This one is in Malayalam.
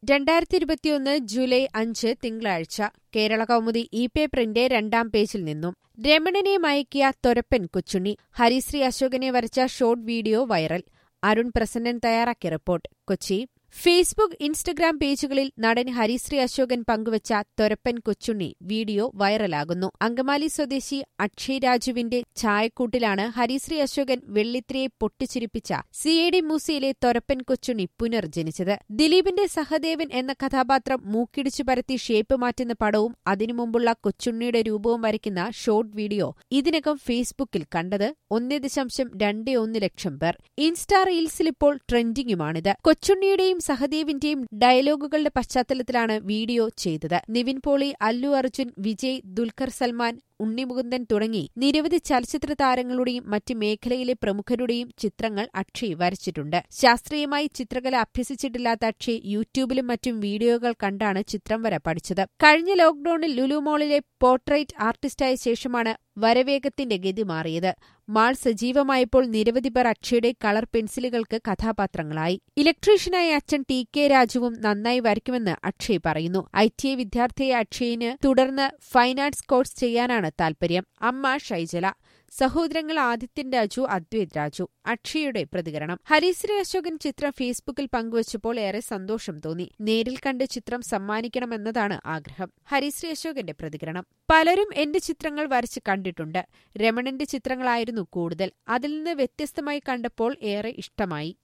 2021 ജൂലൈ 5 തിങ്കളാഴ്ച കേരളകൗമുദി ഇ-പേപ്പറിന്റെ 2-ാം പേജിൽ നിന്നും രമണനെ മയക്കിയ തൊരപ്പൻ കൊച്ചുണ്ണി. ഹരിശ്രീ അശോകനെ വരച്ച short video viral. Arun Prasannan തയ്യാറാക്കിയ റിപ്പോർട്ട്. കൊച്ചി. ഫേസ്ബുക്ക്, ഇൻസ്റ്റഗ്രാം പേജുകളിൽ നടൻ ഹരിശ്രീ അശോകൻ പങ്കുവച്ച തൊരപ്പൻ കൊച്ചുണ്ണി വീഡിയോ വൈറലാകുന്നു. അങ്കമാലി സ്വദേശി അക്ഷയ് രാജുവിന്റെ ചായക്കൂട്ടിലാണ് ഹരിശ്രീ അശോകൻ വെള്ളിത്തിരയെ പൊട്ടിച്ചിരിപ്പിച്ച CID മൂസയിലെ തൊരപ്പൻ കൊച്ചുണ്ണി പുനർജനിച്ചത്. ദിലീപിന്റെ സഹദേവൻ എന്ന കഥാപാത്രം മൂക്കിടിച്ചു പരത്തി ഷേപ്പ് മാറ്റുന്ന പടവും അതിനു മുമ്പുള്ള കൊച്ചുണ്ണിയുടെ രൂപവും വരയ്ക്കുന്ന ഷോർട്ട് വീഡിയോ ഇതിനകം ഫേസ്ബുക്കിൽ കണ്ടത് 1.21 ലക്ഷം പേർ. ഇൻസ്റ്റാ റീൽസിലിപ്പോൾ ട്രെൻഡിംഗുമാണിത്. കൊച്ചുണ്ണിയുടെയും സഹദേവിന്റെയും ഡയലോഗുകളുടെ പശ്ചാത്തലത്തിലാണ് വീഡിയോ ചെയ്തത്. നിവിൻ പോളി, അല്ലു അർജുൻ, വിജയ്, ദുൽഖർ സൽമാൻ, ഉണ്ണിമുകുന്ദൻ തുടങ്ങി നിരവധി ചലച്ചിത്ര താരങ്ങളുടെയും മറ്റ് മേഖലയിലെ പ്രമുഖരുടെയും ചിത്രങ്ങൾ അക്ഷയ് വരച്ചിട്ടുണ്ട്. ശാസ്ത്രീയമായി ചിത്രകല അഭ്യസിച്ചിട്ടില്ലാത്ത അക്ഷയ് യൂട്യൂബിലും മറ്റും വീഡിയോകൾ കണ്ടാണ് ചിത്രം വര പഠിച്ചത്. കഴിഞ്ഞ ലോക്ഡൌണിൽ ലുലു മോളിലെ പോർട്രേറ്റ് ആർട്ടിസ്റ്റായ ശേഷമാണ് വരവേഗത്തിന്റെ ഗതി മാറിയത്. മാൾ സജീവമായപ്പോൾ നിരവധി പേർ അക്ഷയുടെ കളർ പെൻസിലുകൾക്ക് കഥാപാത്രങ്ങളായി. ഇലക്ട്രീഷ്യനായ അച്ഛൻ TK രാജുവും നന്നായി വരയ്ക്കുമെന്ന് അക്ഷയ് പറയുന്നു. ITI വിദ്യാർത്ഥിയായ അക്ഷയിന് തുടർന്ന് ഫൈൻ ആർട്സ് കോഴ്സ് ചെയ്യാനാണ് താൽപര്യം. അമ്മ ഷൈജല. സഹോദരങ്ങൾ ആദിത്യൻ രാജു, അദ്വൈത് രാജു. അക്ഷയുടെ പ്രതികരണം. ഹരിശ്രീ അശോകൻ ചിത്രം ഫേസ്ബുക്കിൽ പങ്കുവച്ചപ്പോൾ ഏറെ സന്തോഷം തോന്നി. നേരിൽ കണ്ട് ചിത്രം സമ്മാനിക്കണമെന്നതാണ് ആഗ്രഹം. ഹരിശ്രീ അശോകന്റെ പ്രതികരണം. പലരും എന്റെ ചിത്രങ്ങൾ വരച്ച് കണ്ടിട്ടുണ്ട്. രമണന്റെ ചിത്രങ്ങളായിരുന്നു കൂടുതൽ. അതിൽ നിന്ന് വ്യത്യസ്തമായി കണ്ടപ്പോൾ ഏറെ ഇഷ്ടമായി.